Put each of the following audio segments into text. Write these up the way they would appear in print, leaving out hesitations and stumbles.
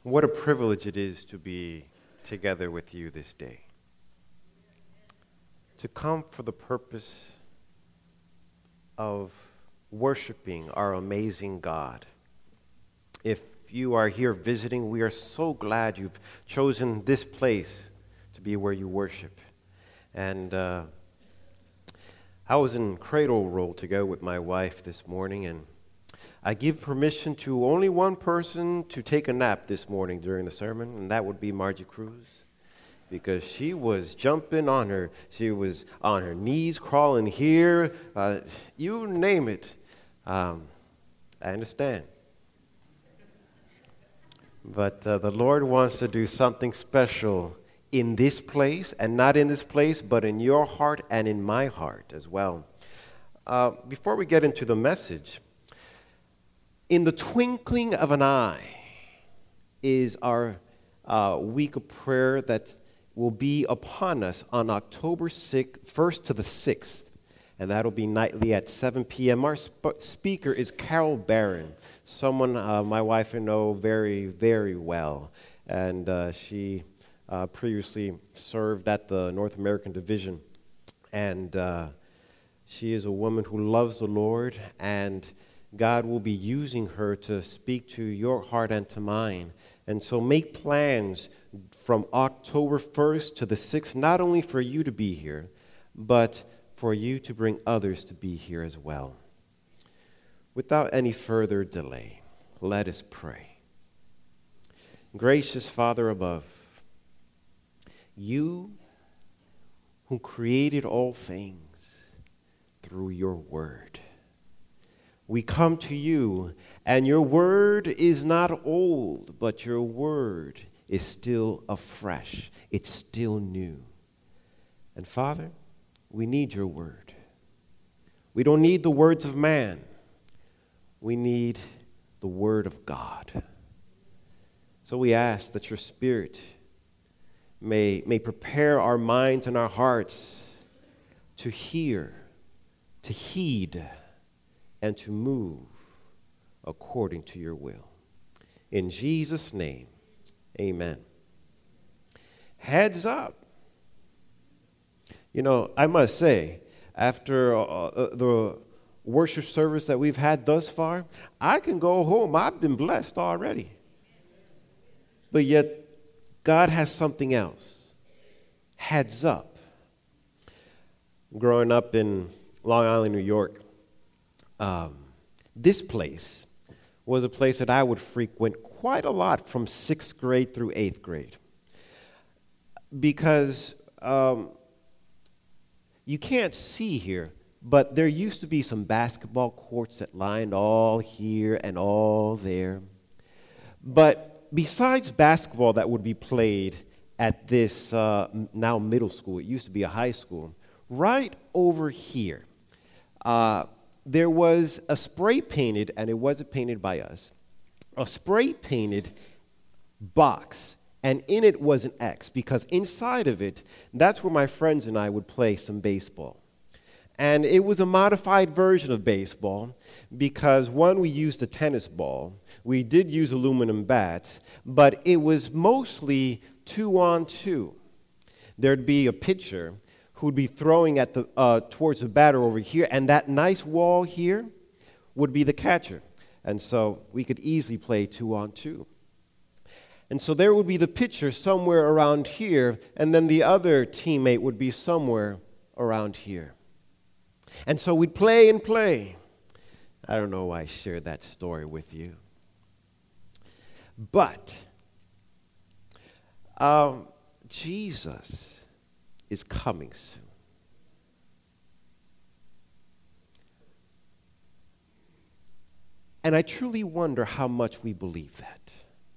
What a privilege it is to be together with you this day. To come for the purpose of worshiping our amazing God. If you are here visiting, we are so glad you've chosen this place to be where you worship. And I was in cradle roll to go with my wife this morning, and I give permission to only one person to take a nap this morning during the sermon, and that would be Margie Cruz, because she was jumping on her. She was on her knees, crawling here, you name it. I understand. But the Lord wants to do something special in this place, and not in this place, but in your heart and in my heart as well. Before we get into the message, in the twinkling of an eye is our week of prayer that will be upon us on October 1st to the 6th. And that'll be nightly at 7 p.m. Our speaker is Carol Barron, someone my wife and I know very, very well. And she previously served at the North American Division. And she is a woman who loves the Lord, and God will be using her to speak to your heart and to mine. And so make plans from October 1st to the 6th, not only for you to be here, but for you to bring others to be here as well. Without any further delay, let us pray. Gracious Father above, you who created all things through your word, we come to you, and your word is not old, but your word is still afresh. It's still new. And Father, we need your word. We don't need the words of man. We need the word of God. So we ask that your Spirit may prepare our minds and our hearts to hear, to heed, and to move according to your will. In Jesus' name, amen. Heads up. You know, I must say, after the worship service that we've had thus far, I can go home. I've been blessed already. But yet, God has something else. Heads up. Growing up in Long Island, New York, this place was a place that I would frequent quite a lot from 6th grade through 8th grade. Because you can't see here, but there used to be some basketball courts that lined all here and all there. But besides basketball that would be played at this now middle school, it used to be a high school, right over here, there was a spray-painted, and it wasn't painted by us, a spray-painted box, and in it was an X, because inside of it, that's where my friends and I would play some baseball. And it was a modified version of baseball, because one, we used a tennis ball, we did use aluminum bats, but it was mostly 2-on-2. There'd be a pitcher who'd be throwing at the towards the batter over here, and that nice wall here would be the catcher. And so we could easily play 2-on-2. And so there would be the pitcher somewhere around here, and then the other teammate would be somewhere around here. And so we'd play and play. I don't know why I shared that story with you. But Jesus is coming soon. And I truly wonder how much we believe that.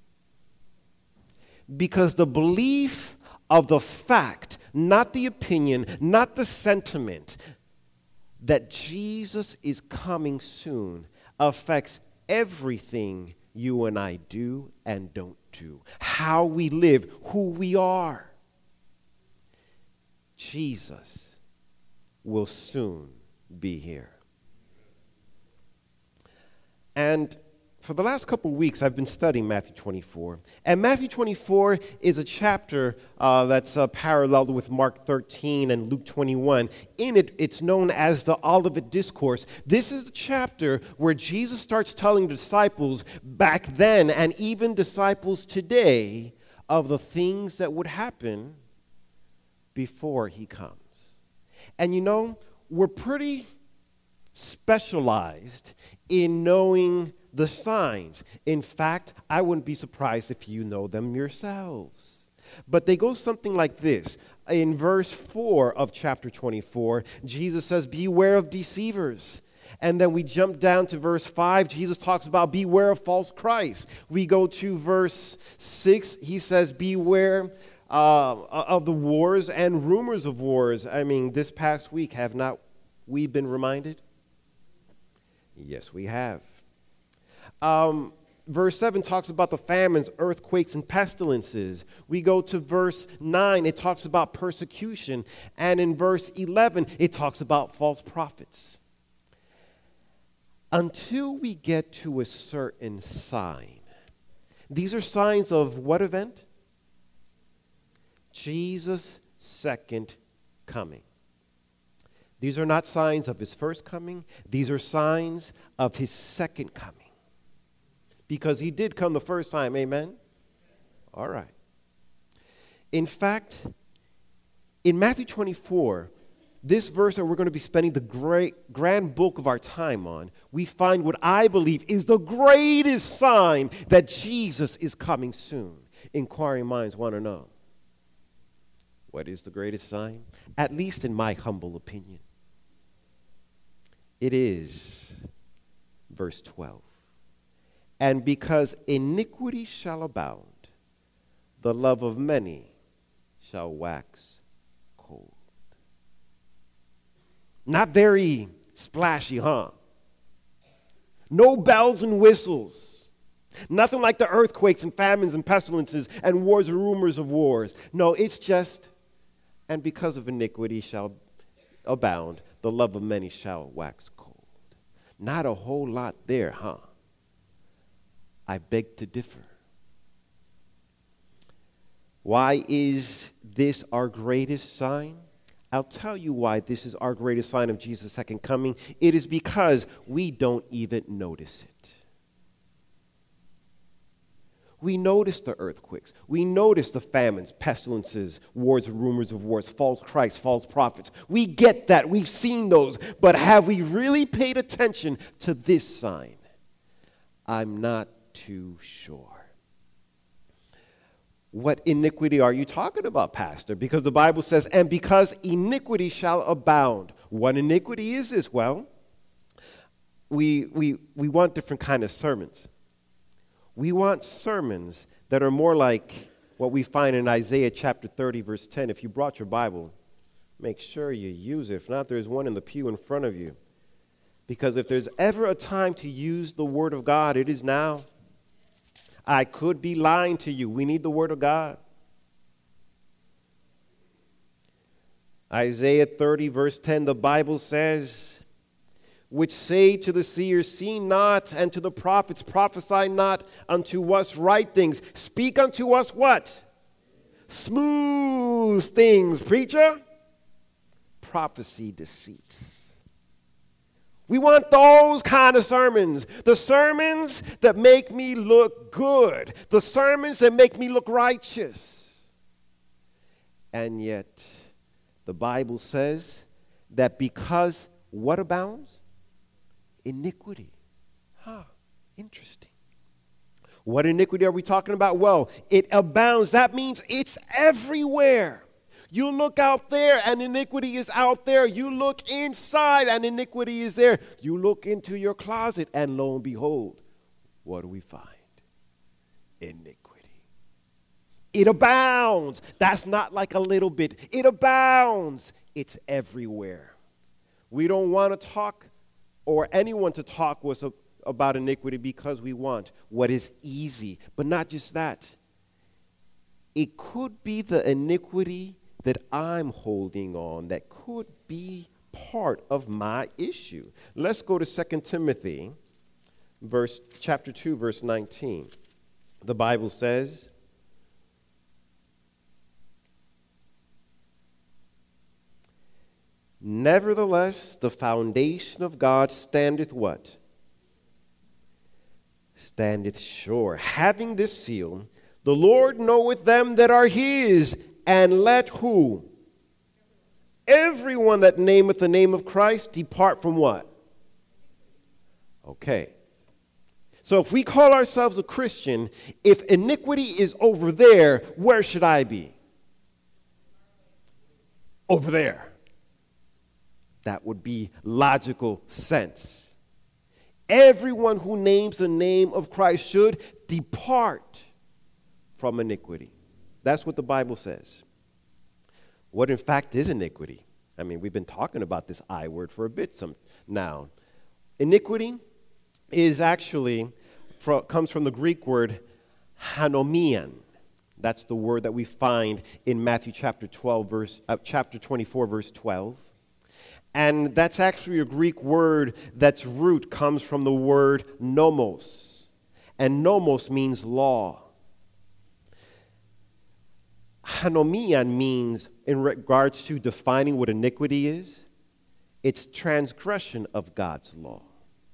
Because the belief of the fact, not the opinion, not the sentiment, that Jesus is coming soon affects everything you and I do and don't do, how we live, who we are. Jesus will soon be here. And For the last couple of weeks, I've been studying Matthew 24. And Matthew 24 is a chapter that's paralleled with Mark 13 and Luke 21. In it, it's known as the Olivet Discourse. This is the chapter where Jesus starts telling the disciples back then, and even disciples today, of the things that would happen before he comes. And you know, we're pretty specialized in knowing the signs. In fact, I wouldn't be surprised if you know them yourselves. But they go something like this. In verse 4 of chapter 24, Jesus says, beware of deceivers. And then we jump down to verse 5. Jesus talks about beware of false Christ. We go to verse 6. He says, beware of the wars and rumors of wars. I mean, this past week, have not we been reminded? Yes, we have. Verse 7 talks about the famines, earthquakes, and pestilences. We go to verse 9, it talks about persecution. And in verse 11, it talks about false prophets. Until we get to a certain sign. These are signs of what event? Jesus' second coming. These are not signs of his first coming. These are signs of his second coming. Because he did come the first time, amen? All right. In fact, in Matthew 24, this verse that we're going to be spending the grand bulk of our time on, we find what I believe is the greatest sign that Jesus is coming soon. Inquiring minds want to know. What is the greatest sign? At least in my humble opinion. It is verse 12. And because iniquity shall abound, the love of many shall wax cold. Not very splashy, huh? No bells and whistles. Nothing like the earthquakes and famines and pestilences and wars and rumors of wars. No, it's just, and because of iniquity shall abound, the love of many shall wax cold. Not a whole lot there, huh? I beg to differ. Why is this our greatest sign? I'll tell you why this is our greatest sign of Jesus' second coming. It is because we don't even notice it. We notice the earthquakes. We notice the famines, pestilences, wars, rumors of wars, false Christs, false prophets. We get that. We've seen those. But have we really paid attention to this sign? I'm not too sure. What iniquity are you talking about, Pastor? Because the Bible says, and because iniquity shall abound. What iniquity is this? Well, we want different kind of sermons. We want sermons that are more like what we find in Isaiah chapter 30, verse 10. If you brought your Bible, make sure you use it. If not, there's one in the pew in front of you. Because if there's ever a time to use the Word of God, it is now. I could be lying to you. We need the Word of God. Isaiah 30, verse 10, the Bible says, which say to the seers, see not, and to the prophets, prophesy not unto us right things. Speak unto us what? Smooth things, preacher. Prophecy deceits. We want those kind of sermons. The sermons that make me look good. The sermons that make me look righteous. And yet, the Bible says that because what abounds? Iniquity. Interesting. What iniquity are we talking about? Well, it abounds. That means it's everywhere. You look out there and iniquity is out there. You look inside and iniquity is there. You look into your closet and lo and behold, what do we find? Iniquity. It abounds. That's not like a little bit. It abounds. It's everywhere. We don't want to talk or anyone to talk with us about iniquity because we want what is easy. But not just that. It could be the iniquity that I'm holding on that could be part of my issue. Let's go to 2 Timothy chapter 2, verse 19. The Bible says, "Nevertheless, the foundation of God standeth" what? "Standeth sure, having this seal, the Lord knoweth them that are his, and let" who? "Everyone that nameth the name of Christ depart from" what? Okay. So if we call ourselves a Christian, if iniquity is over there, where should I be? Over there. That would be logical sense. Everyone who names the name of Christ should depart from iniquity. That's what the Bible says. What in fact is iniquity? I mean, we've been talking about this I word for a bit now. Iniquity is actually comes from the Greek word hanomian. That's the word that we find in Matthew chapter 24, verse 12. And that's actually a Greek word that's root comes from the word nomos. And nomos means law. Hanomian means, in regards to defining what iniquity is, it's transgression of God's law.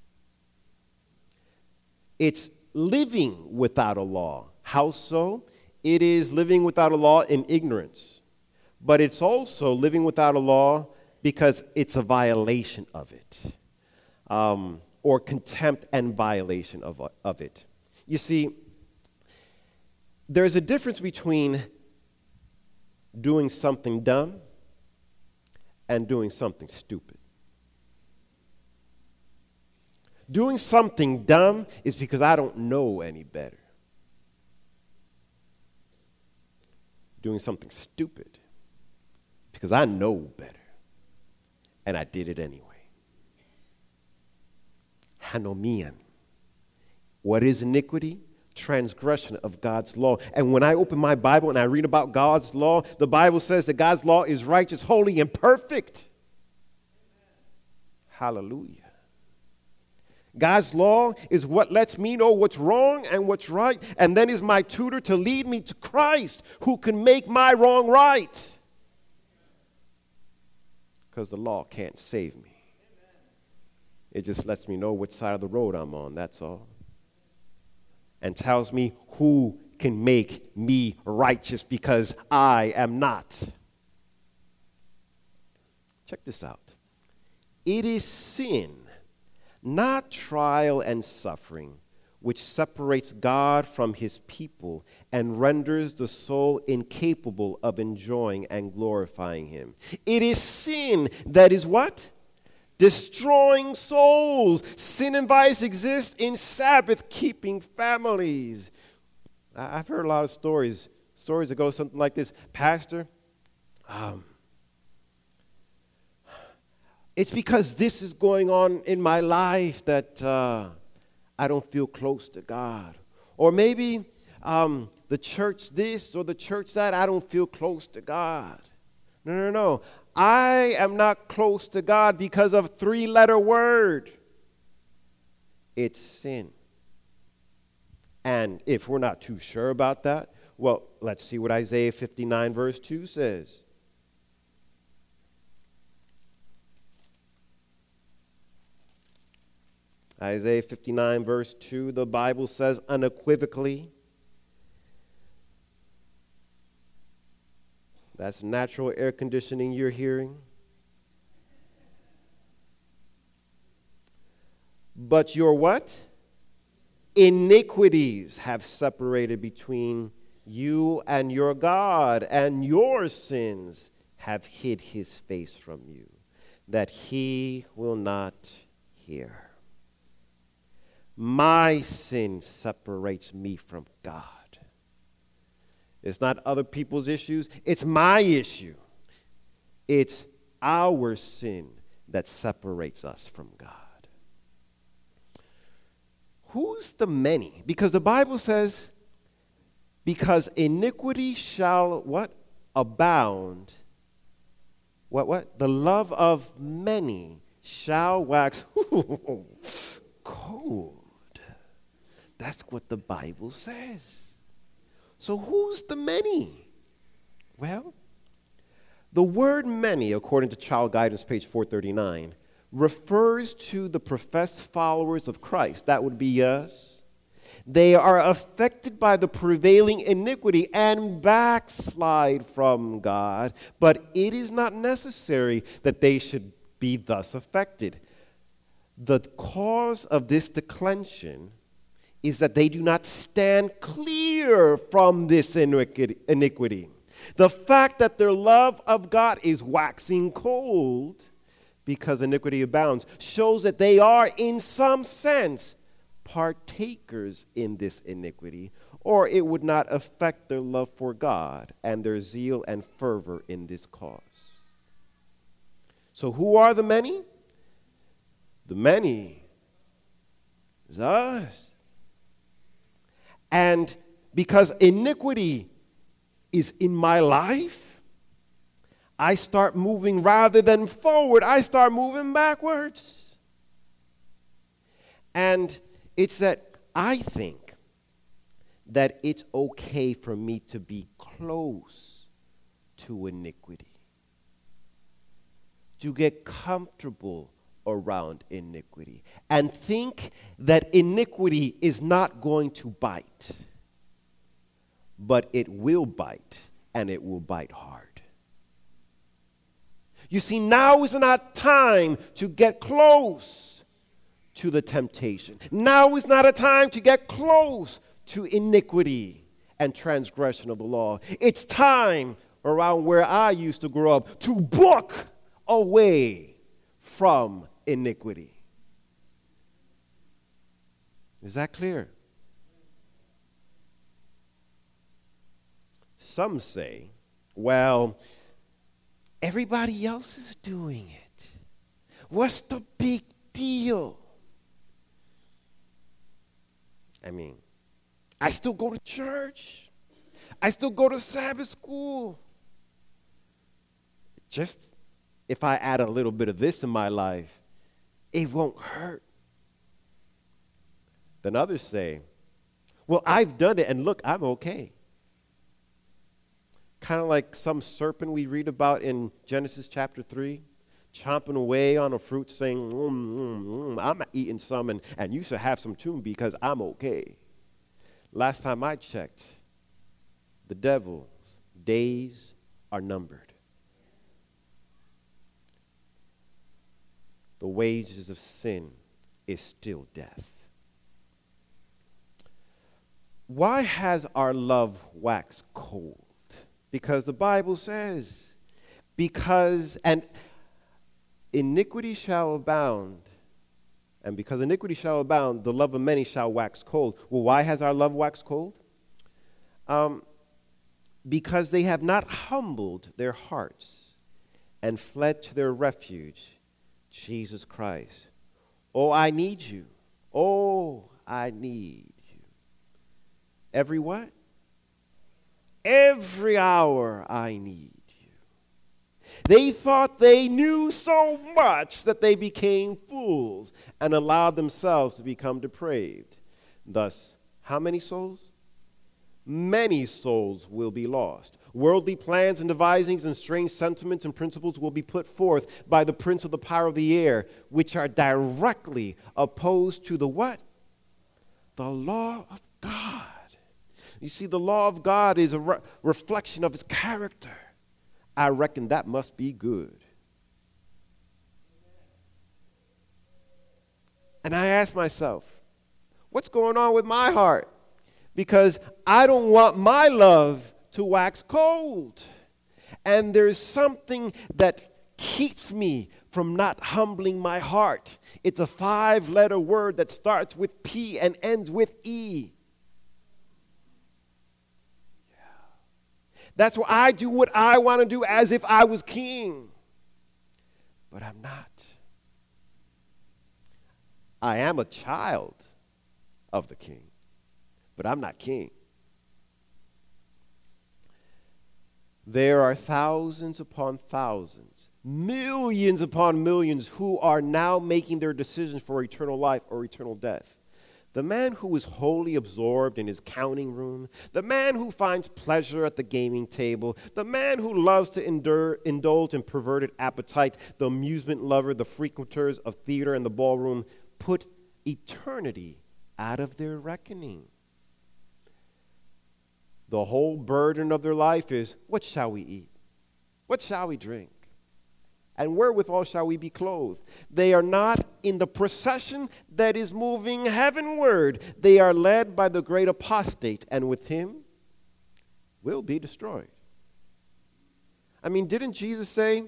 It's living without a law. How so? It is living without a law in ignorance. But it's also living without a law because it's a violation of it, or contempt and violation of it. You see, there's a difference between doing something dumb and doing something stupid. Doing something dumb is because I don't know any better. Doing something stupid because I know better. And I did it anyway. Hanomian. What is iniquity? Transgression of God's law. And when I open my Bible and I read about God's law, the Bible says that God's law is righteous, holy, and perfect. Hallelujah. God's law is what lets me know what's wrong and what's right, and then is my tutor to lead me to Christ, who can make my wrong right. Because the law can't save me. It just lets me know which side of the road I'm on, that's all. And tells me who can make me righteous, because I am not. Check this out. It is sin, not trial and suffering, which separates God from his people and renders the soul incapable of enjoying and glorifying him. It is sin that is what? Destroying souls. Sin and vice exist in Sabbath-keeping families. I've heard a lot of stories that go something like this. Pastor, it's because this is going on in my life that I don't feel close to God. Or maybe the church this or the church that, I don't feel close to God. No. I am not close to God because of a 3-letter word. It's sin. And if we're not too sure about that, well, let's see what Isaiah 59 verse 2 says. Isaiah 59 verse 2, the Bible says unequivocally, that's natural air conditioning you're hearing. But your what? Iniquities have separated between you and your God, and your sins have hid his face from you, that he will not hear. My sin separates me from God. It's not other people's issues. It's my issue. It's our sin that separates us from God. Who's the many? Because the Bible says, because iniquity shall what? Abound. What? The love of many shall wax cold. That's what the Bible says. So who's the many? Well, the word many, according to Child Guidance, page 439, refers to the professed followers of Christ. That would be us. They are affected by the prevailing iniquity and backslide from God, but it is not necessary that they should be thus affected. The cause of this declension is that they do not stand clear from this iniquity. The fact that their love of God is waxing cold because iniquity abounds shows that they are, in some sense, partakers in this iniquity, or it would not affect their love for God and their zeal and fervor in this cause. So who are the many? The many is us. And because iniquity is in my life, I start moving rather than forward. I start moving backwards. And it's that I think that it's okay for me to be close to iniquity, to get comfortable around iniquity, and think that iniquity is not going to bite, but it will bite, and it will bite hard. You see, now is not time to get close to the temptation. Now is not a time to get close to iniquity and transgression of the law. It's time, around where I used to grow up, to book away from iniquity. Is that clear? Some say, well, everybody else is doing it. What's the big deal? I mean, I still go to church. I still go to Sabbath school. Just if I add a little bit of this in my life, it won't hurt. Then others say, well, I've done it, and look, I'm okay. Kind of like some serpent we read about in Genesis chapter 3, chomping away on a fruit saying, I'm eating some, and you should have some too because I'm okay. Last time I checked, the devil's days are numbered. The wages of sin is still death. Why has our love waxed cold? Because the Bible says, and iniquity shall abound, and because iniquity shall abound, the love of many shall wax cold. Well, why has our love waxed cold? Because they have not humbled their hearts and fled to their refuge, Jesus Christ. Oh, I need you. Oh, I need you. Every what? Every hour I need you. They thought they knew so much that they became fools and allowed themselves to become depraved. Thus, how many souls? Many souls will be lost. Worldly plans and devisings and strange sentiments and principles will be put forth by the prince of the power of the air, which are directly opposed to the what? The law of God. You see, the law of God is a reflection of his character. I reckon that must be good. And I ask myself, what's going on with my heart? Because I don't want my love to wax cold. And there's something that keeps me from not humbling my heart. It's a 5-letter word that starts with P and ends with E. That's why I do what I want to do as if I was king. But I'm not. I am a child of the king, but I'm not king. There are thousands upon thousands, millions upon millions who are now making their decisions for eternal life or eternal death. The man who is wholly absorbed in his counting room, the man who finds pleasure at the gaming table, the man who loves to indulge in perverted appetite, the amusement lover, the frequenters of theater and the ballroom, put eternity out of their reckoning. The whole burden of their life is, what shall we eat? What shall we drink? And wherewithal shall we be clothed? They are not in the procession that is moving heavenward. They are led by the great apostate, and with him will be destroyed. I mean, didn't Jesus say,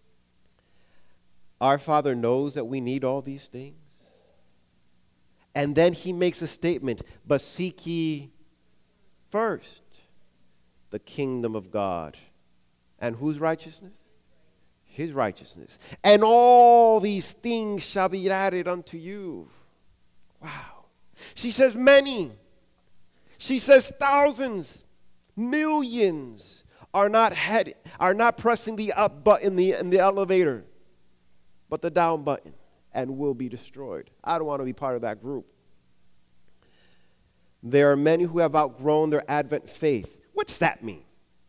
our Father knows that we need all these things? And then he makes a statement, but seek ye first the kingdom of God. And whose righteousness? His righteousness. And all these things shall be added unto you. Wow. She says many. She says thousands, millions are not pressing the up button in the elevator, but the down button, and will be destroyed. I don't want to be part of that group. There are many who have outgrown their Advent faith. What's that mean?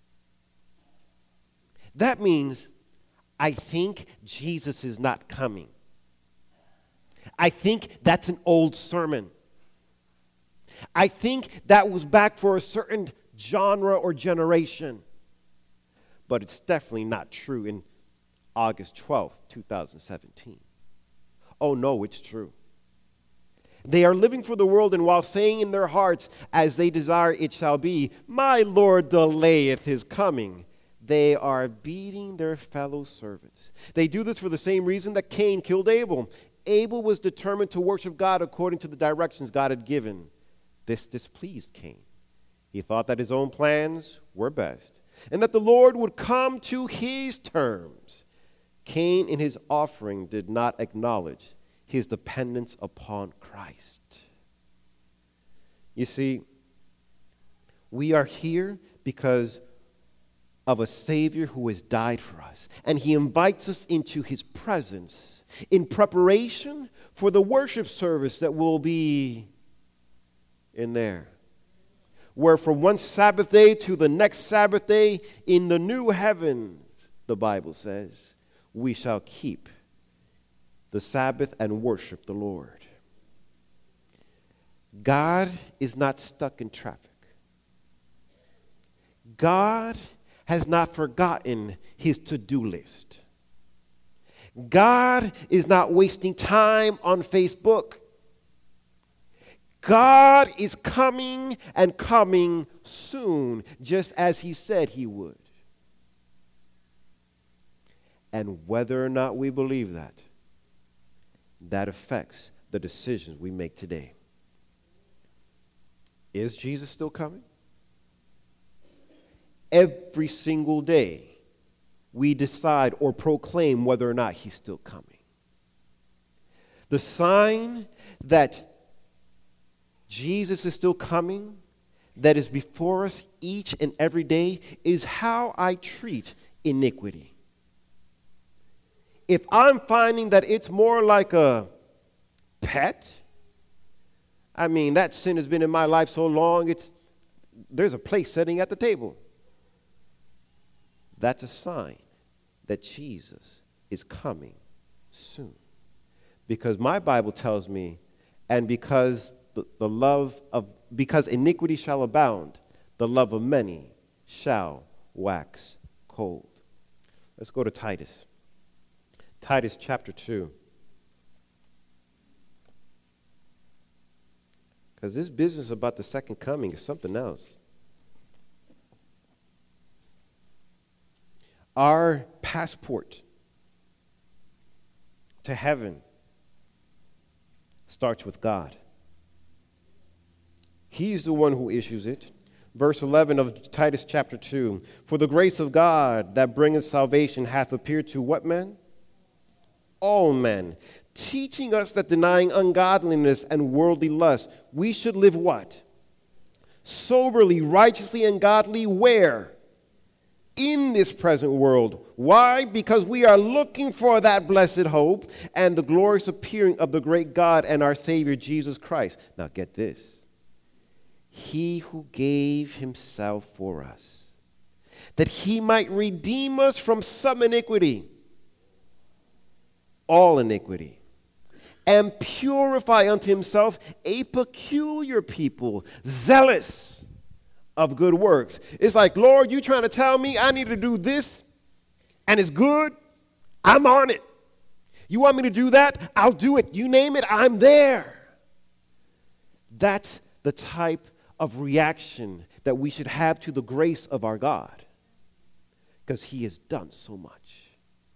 That means, I think Jesus is not coming. I think that's an old sermon. I think that was back for a certain genre or generation. But it's definitely not true in August 12th, 2017. Oh no, it's true. They are living for the world, and while saying in their hearts, as they desire it shall be, my Lord delayeth his coming, they are beating their fellow servants. They do this for the same reason that Cain killed Abel. Abel was determined to worship God according to the directions God had given. This displeased Cain. He thought that his own plans were best, and that the Lord would come to his terms. Cain, in his offering, did not acknowledge his dependence upon Christ. You see, we are here because of a Savior who has died for us, and he invites us into his presence in preparation for the worship service that will be in there, where from one Sabbath day to the next Sabbath day in the new heavens, the Bible says, we shall keep the Sabbath and worship the Lord. God is not stuck in traffic. God has not forgotten his to-do list. God is not wasting time on Facebook. God is coming and coming soon, just as he said he would. And whether or not we believe that, that affects the decisions we make today. Is Jesus still coming? Every single day, we decide or proclaim whether or not he's still coming. The sign that Jesus is still coming, that is before us each and every day, is how I treat iniquity. If I'm finding that it's more like a pet, I mean, that sin has been in my life so long, there's a place sitting at the table. That's a sign that Jesus is coming soon. Because my Bible tells me, and because because iniquity shall abound, the love of many shall wax cold. Let's go to Titus. Titus chapter 2. Because this business about the second coming is something else. Our passport to heaven starts with God. He's the one who issues it. Verse 11 of Titus chapter 2. For the grace of God that bringeth salvation hath appeared to what men? All men. Teaching us that denying ungodliness and worldly lust, we should live what? Soberly, righteously, and godly where? in this present world. Why? Because we are looking for that blessed hope and the glorious appearing of the great God and our Savior, Jesus Christ. Now get this. He who gave himself for us, that he might redeem us from some iniquity, all iniquity, and purify unto himself a peculiar people, zealous of good works. It's like, Lord, you trying to tell me I need to do this and it's good? I'm on it. You want me to do that? I'll do it. You name it, I'm there. That's the type of reaction that we should have to the grace of our God, because he has done so much.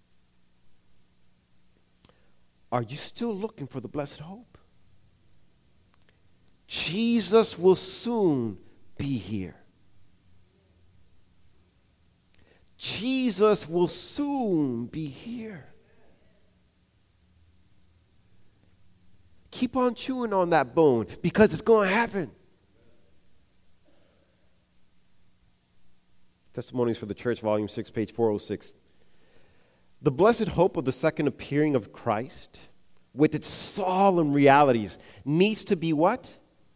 Are you still looking for the blessed hope? Jesus will soon be here. Jesus will soon be here. Keep on chewing on that bone, because it's going to happen. Testimonies for the Church, Volume 6, page 406. The blessed hope of the second appearing of Christ, with its solemn realities, needs to be what?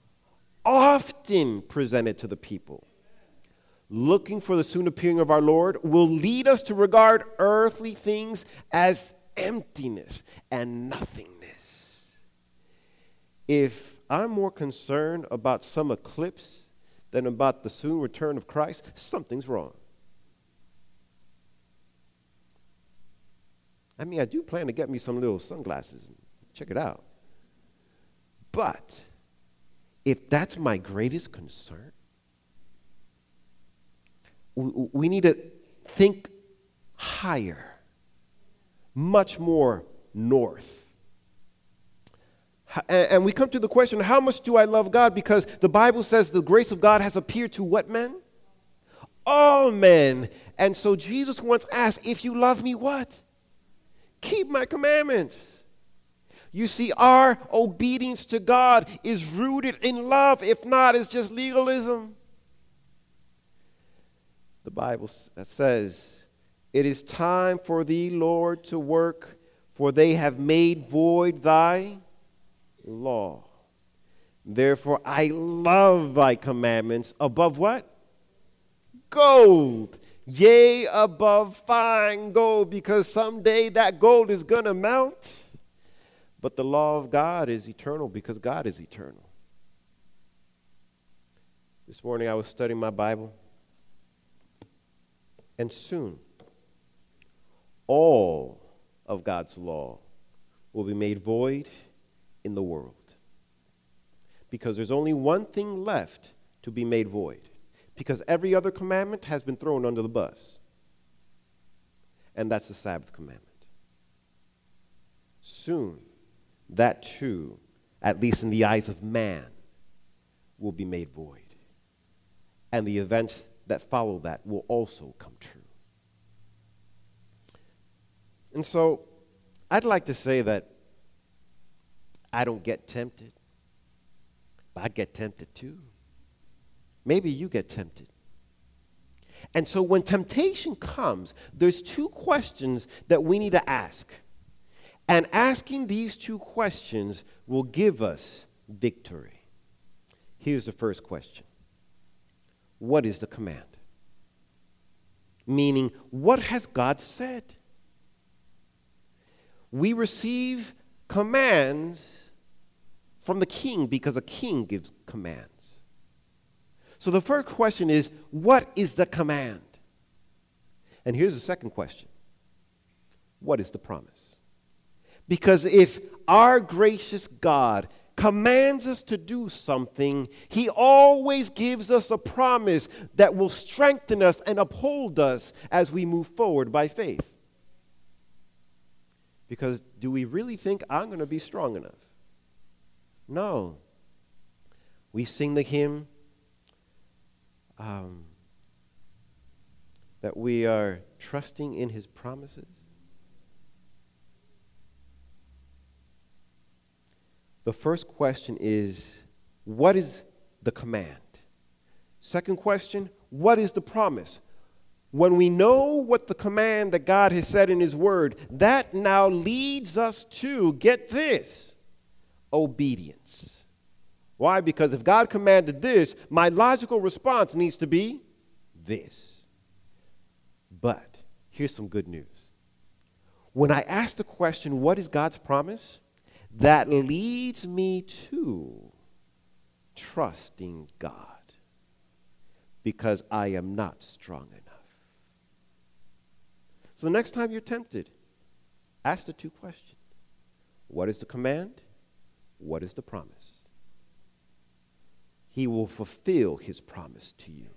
Often presented to the people. Looking for the soon appearing of our Lord will lead us to regard earthly things as emptiness and nothingness. If I'm more concerned about some eclipse than about the soon return of Christ, something's wrong. I mean, I do plan to get me some little sunglasses and check it out. But if that's my greatest concern, we need to think higher, much more north. And we come to the question, how much do I love God? Because the Bible says the grace of God has appeared to what men? All men. And so Jesus once asked, if you love me, what? Keep my commandments. You see, our obedience to God is rooted in love. If not, it's just legalism. The Bible says, it is time for thee, Lord, to work, for they have made void thy law. Therefore, I love thy commandments above what? Gold. Yea, above fine gold, because someday that gold is going to melt. But the law of God is eternal, because God is eternal. This morning I was studying my Bible, and soon all of God's law will be made void in the world. Because there's only one thing left to be made void. Because every other commandment has been thrown under the bus. And that's the Sabbath commandment. Soon, that too, at least in the eyes of man, will be made void. And the events that follow that will also come true. And so, I'd like to say that I don't get tempted, but I get tempted too. Maybe you get tempted. And so when temptation comes, there's two questions that we need to ask. And asking these two questions will give us victory. Here's the first question. What is the command? Meaning, what has God said? We receive commands from the king because a king gives commands. So the first question is, what is the command? And here's the second question. What is the promise? Because if our gracious God commands us to do something, he always gives us a promise that will strengthen us and uphold us as we move forward by faith. Because do we really think I'm going to be strong enough? No. We sing the hymn that we are trusting in his promises. The first question is, what is the command? Second question, what is the promise? When we know what the command that God has said in his word, that now leads us to, get this, obedience. Why? Because if God commanded this, my logical response needs to be this. But here's some good news. When I ask the question, what is God's promise? That leads me to trusting God because I am not strong enough. So the next time you're tempted, ask the two questions. What is the command? What is the promise? He will fulfill his promise to you.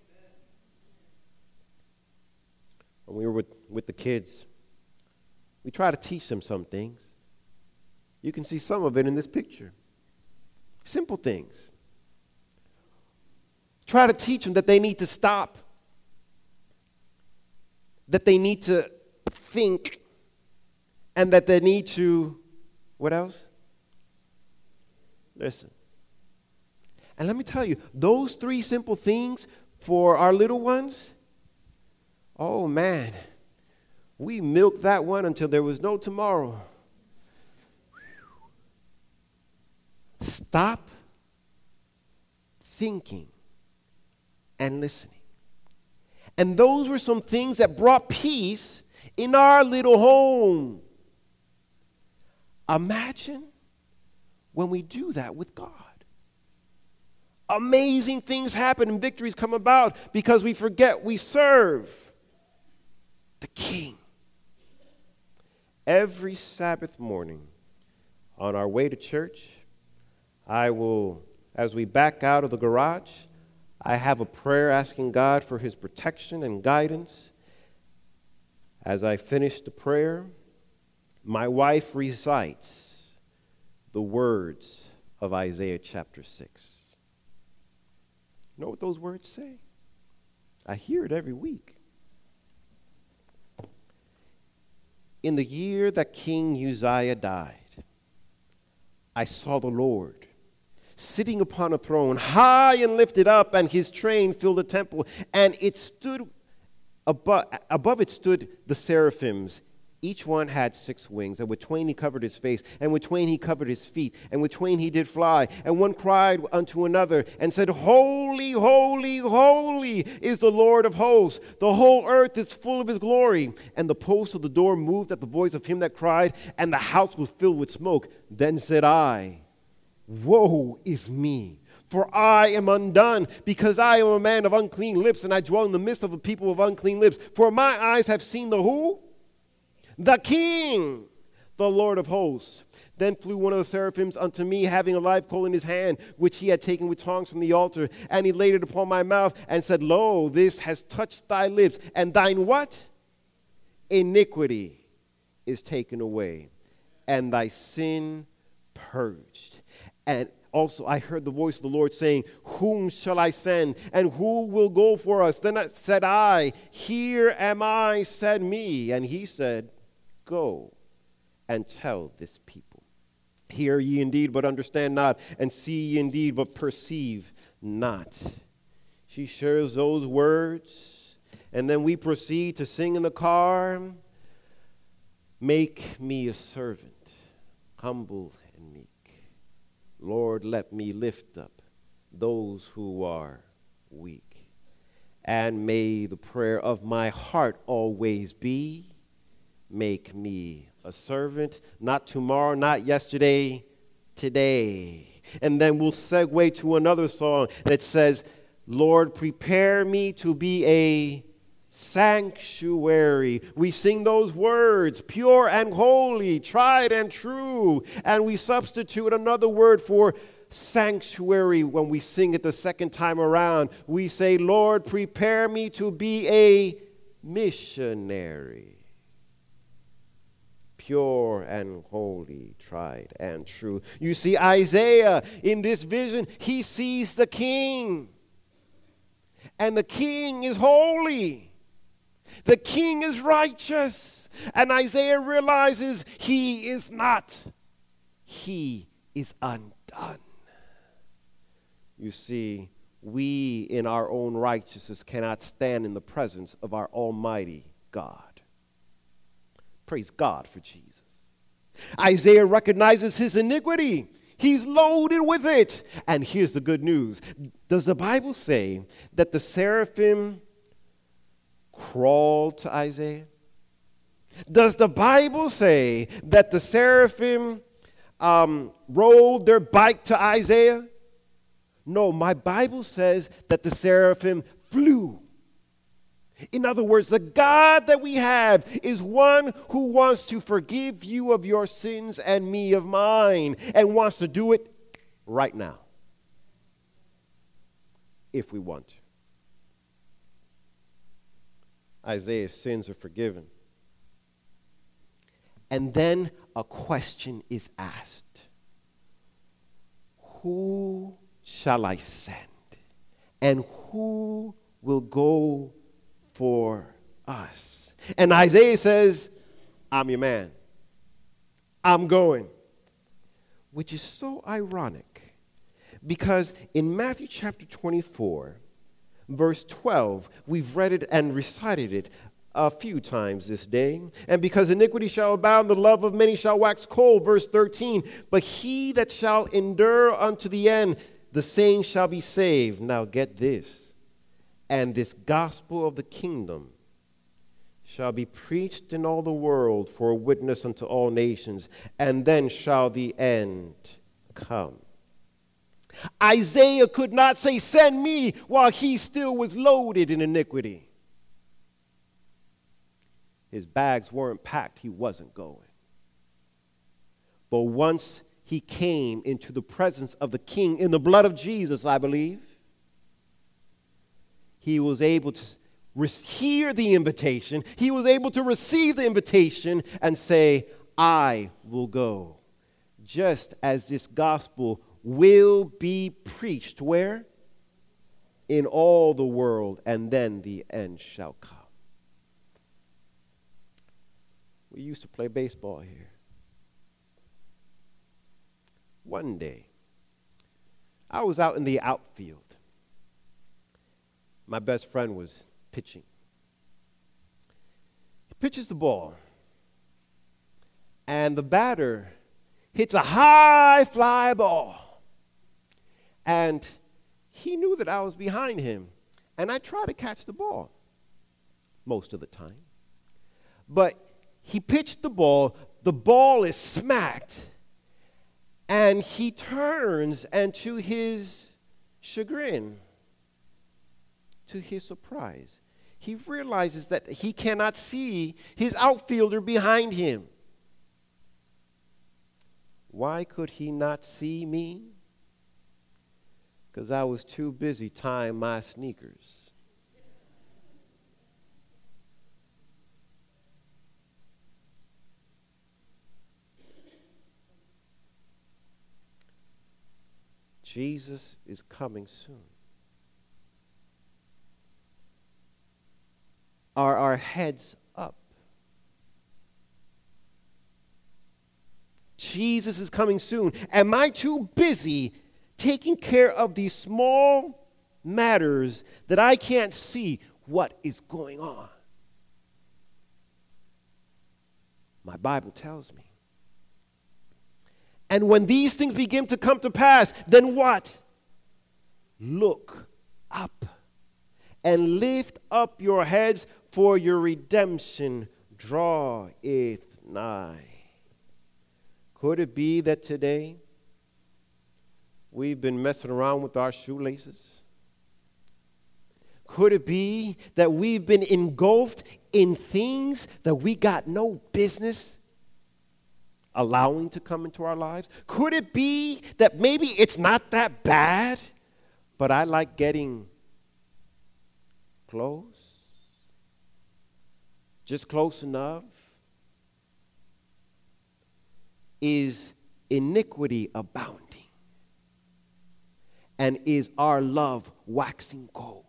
When we were with the kids, we try to teach them some things. You can see some of it in this picture. Simple things. Try to teach them that they need to stop, that they need to think, and that they need to, what else? Listen. And let me tell you, those three simple things for our little ones, oh man, we milked that one until there was no tomorrow. Stop thinking and listening. And those were some things that brought peace in our little home. Imagine when we do that with God. Amazing things happen and victories come about because we forget we serve the King. Every Sabbath morning on our way to church, I will, as we back out of the garage, I have a prayer asking God for his protection and guidance. As I finish the prayer, my wife recites the words of Isaiah chapter 6. You know what those words say? I hear it every week. In the year that King Uzziah died, I saw the Lord sitting upon a throne, high and lifted up, and his train filled the temple. And it stood above it stood the seraphims. Each one had 6 wings, and with twain he covered his face, and with twain he covered his feet, and with twain he did fly. And one cried unto another, and said, Holy, holy, holy is the Lord of hosts. The whole earth is full of his glory. And the post of the door moved at the voice of him that cried, and the house was filled with smoke. Then said I, Woe is me! For I am undone, because I am a man of unclean lips, and I dwell in the midst of a people of unclean lips. For my eyes have seen the who? The King, the Lord of hosts. Then flew one of the seraphims unto me, having a live coal in his hand, which he had taken with tongs from the altar. And he laid it upon my mouth, and said, Lo, this has touched thy lips, and thine what? Iniquity is taken away, and thy sin purged. And also I heard the voice of the Lord saying, Whom shall I send, and who will go for us? Then said I, Here am I, send me. And he said, Go and tell this people. Hear ye indeed, but understand not, and see ye indeed, but perceive not. She shares those words, and then we proceed to sing in the car. Make me a servant, humble and meek. Lord, let me lift up those who are weak. And may the prayer of my heart always be, make me a servant, not tomorrow, not yesterday, today. And then we'll segue to another song that says, Lord, prepare me to be a sanctuary. We sing those words, pure and holy, tried and true, and we substitute another word for sanctuary when we sing it the second time around. We say, Lord, prepare me to be a missionary. Pure and holy, tried and true. You see, Isaiah, in this vision, he sees the King. And the King is holy. The King is righteous. And Isaiah realizes he is not. He is undone. You see, we in our own righteousness cannot stand in the presence of our almighty God. Praise God for Jesus. Isaiah recognizes his iniquity. He's loaded with it. And here's the good news. Does the Bible say that the seraphim crawled to Isaiah? Does the Bible say that the seraphim rode their bike to Isaiah? No, my Bible says that the seraphim flew. In other words, the God that we have is one who wants to forgive you of your sins and me of mine, and wants to do it right now, if we want to. Isaiah's sins are forgiven. And then a question is asked. Who shall I send? And who will go for us? And Isaiah says, I'm your man. I'm going. Which is so ironic, because in Matthew chapter 24, verse 12, we've read it and recited it a few times this day. And because iniquity shall abound, the love of many shall wax cold. Verse 13, but he that shall endure unto the end, the same shall be saved. Now get this. And this gospel of the kingdom shall be preached in all the world for a witness unto all nations, and then shall the end come. Isaiah could not say, send me, while he still was loaded in iniquity. His bags weren't packed, he wasn't going. But once he came into the presence of the King in the blood of Jesus, I believe, he was able to hear the invitation. He was able to receive the invitation and say, I will go. Just as this gospel will be preached, where? In all the world, and then the end shall come. We used to play baseball here. One day, I was out in the outfield. My best friend was pitching. He pitches the ball, and the batter hits a high fly ball. And he knew that I was behind him, and I tried to catch the ball most of the time. But he pitched the ball is smacked, and he turns, and to his chagrin, to his surprise, he realizes that he cannot see his outfielder behind him. Why could he not see me? Because I was too busy tying my sneakers. Jesus is coming soon. Are our heads up? Jesus is coming soon. Am I too busy taking care of these small matters that I can't see what is going on? My Bible tells me. And when these things begin to come to pass, then what? Look up and lift up your heads, for your redemption draweth nigh. Could it be that today we've been messing around with our shoelaces? Could it be that we've been engulfed in things that we got no business allowing to come into our lives? Could it be that maybe it's not that bad, but I like getting close? Just close enough? Is iniquity abounding? And is our love waxing cold?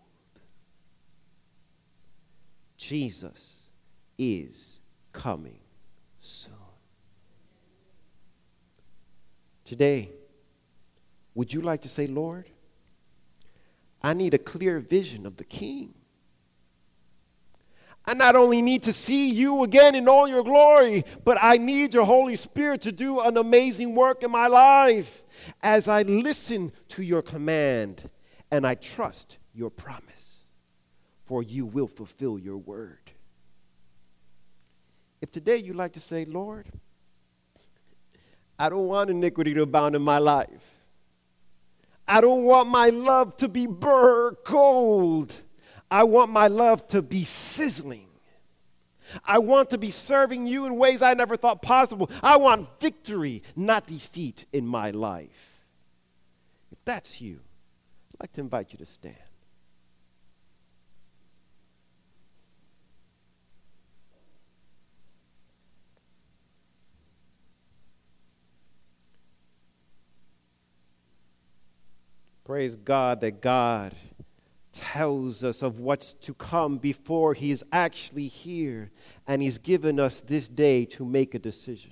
Jesus is coming soon. Today, would you like to say, Lord, I need a clear vision of the King. I not only need to see you again in all your glory, but I need your Holy Spirit to do an amazing work in my life as I listen to your command and I trust your promise, for you will fulfill your word. If today you'd like to say, Lord, I don't want iniquity to abound in my life. I don't want my love to be cold. I want my love to be sizzling. I want to be serving you in ways I never thought possible. I want victory, not defeat in my life. If that's you, I'd like to invite you to stand. Praise God that God tells us of what's to come before he is actually here, and he's given us this day to make a decision.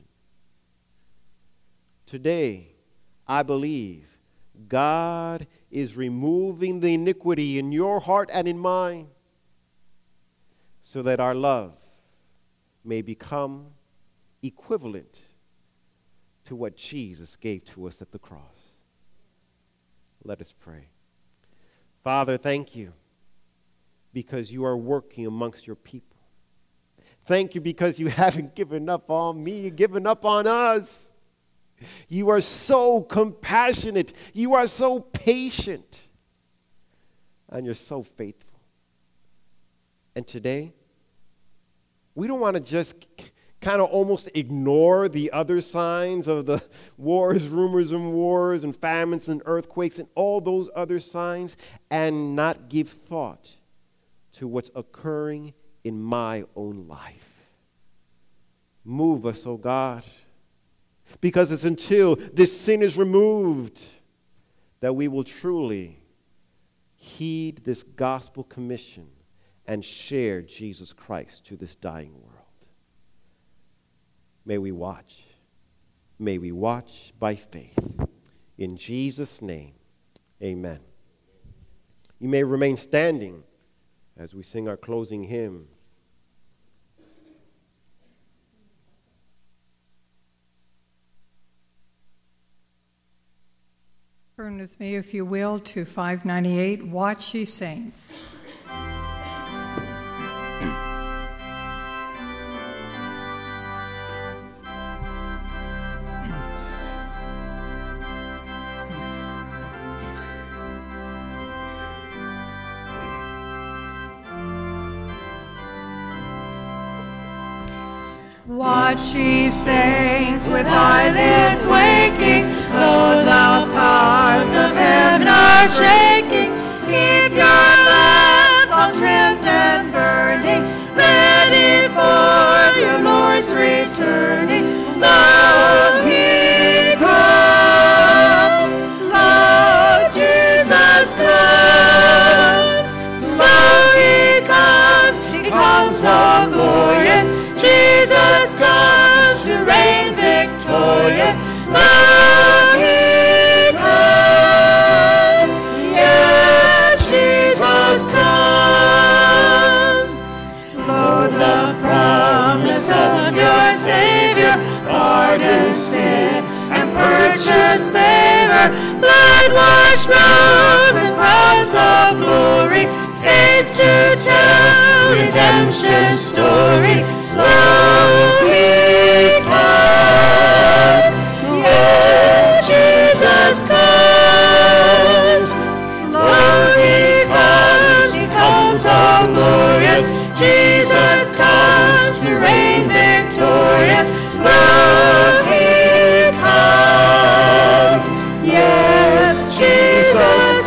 Today, I believe God is removing the iniquity in your heart and in mine so that our love may become equivalent to what Jesus gave to us at the cross. Let us pray. Father, thank you because you are working amongst your people. Thank you because you haven't given up on me, given up on us. You are so compassionate. You are so patient. And you're so faithful. And today, we don't want to just kind of almost ignore the other signs of the wars, rumors and wars and famines and earthquakes and all those other signs and not give thought to what's occurring in my own life. Move us, oh God, because it's until this sin is removed that we will truly heed this gospel commission and share Jesus Christ to this dying world. May we watch. May we watch by faith. In Jesus' name, amen. You may remain standing as we sing our closing hymn. Turn with me, if you will, to 598, Watch Ye Saints. Watch ye saints with eyelids waking, lo, the powers of heaven are shaking. Keep your lamps all trimmed and burning, ready for your Lord's returning. Lo, he comes, lo, Jesus comes, lo, he comes so glorious. Jesus comes to reign victorious. Lo, he comes. Yes, Jesus comes. Lo, the promise of your Savior, pardon sin and purchase favor, blood-washed robes and crowns of glory, face to tell redemption's story. Lo, he comes, yes, Jesus comes. Lo, he comes so glorious. Jesus comes to reign victorious. Lo, he comes, yes, Jesus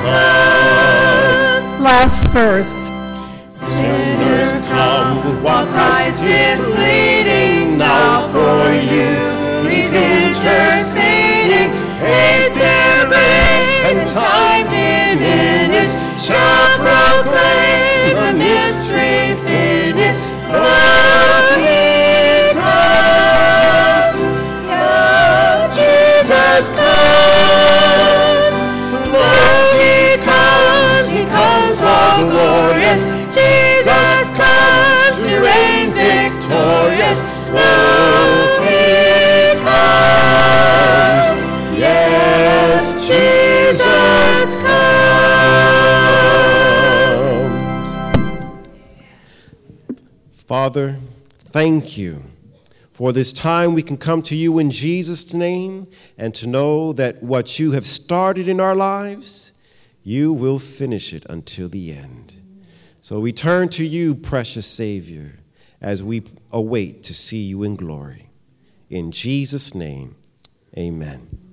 comes. Last verse. Sinners come while Christ is bleeding. Now for you he's interceding. Haste embrace and time diminished shall proclaim the mystery finished. Lo, he comes. Lo, Jesus comes. Lo, he comes. glorious. Jesus comes to reign victorious. Lo, he comes. Yes, Jesus comes. Father, thank you for this time we can come to you in Jesus' name and to know that what you have started in our lives, you will finish it until the end. So we turn to you, precious Savior, as we await to see you in glory. In Jesus' name, amen.